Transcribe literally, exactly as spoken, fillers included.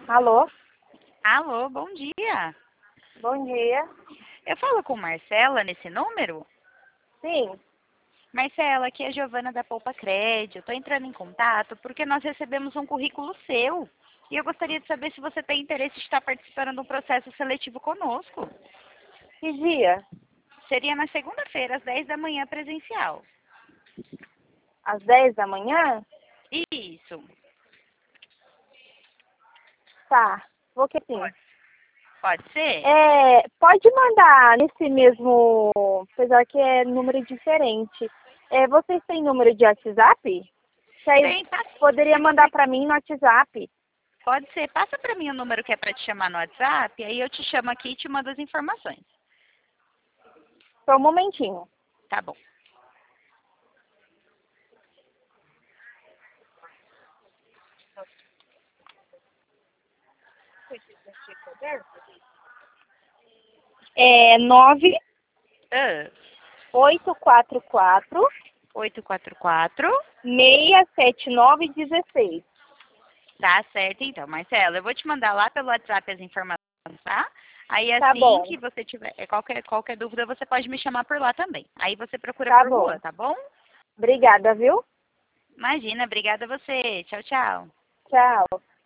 Alô? Alô, bom dia. Bom dia. Eu falo com Marcela nesse número? Sim. Marcela, aqui é a Giovana da Poupa Crédito. Estou entrando em contato porque nós recebemos um currículo seu. E eu gostaria de saber se você tem interesse de estar participando de um processo seletivo conosco. Que dia? Seria na segunda-feira, às dez da manhã, presencial. Às dez da manhã? Isso. Tá. Vou que sim. Pode ser? É, pode mandar nesse mesmo, apesar que é número diferente. É, vocês têm número de WhatsApp? Que aí Tem, passa, poderia se mandar você... para mim no WhatsApp. Pode ser. Passa para mim o número que é para te chamar no WhatsApp, aí eu te chamo aqui e te mando as informações. Só um momentinho. Tá bom. É nove Ah, oito quatro quatro oito quatro quatro. seis sete nove um seis. Tá certo, então, Marcela. Eu vou te mandar lá pelo WhatsApp as informações, tá? Aí, Tá assim bom. que você tiver é, qualquer, qualquer dúvida, você pode me chamar por lá também. Aí você procura Tá por bom. Luan, tá bom? Obrigada, viu? Imagina, obrigada a você. Tchau, tchau. Tchau.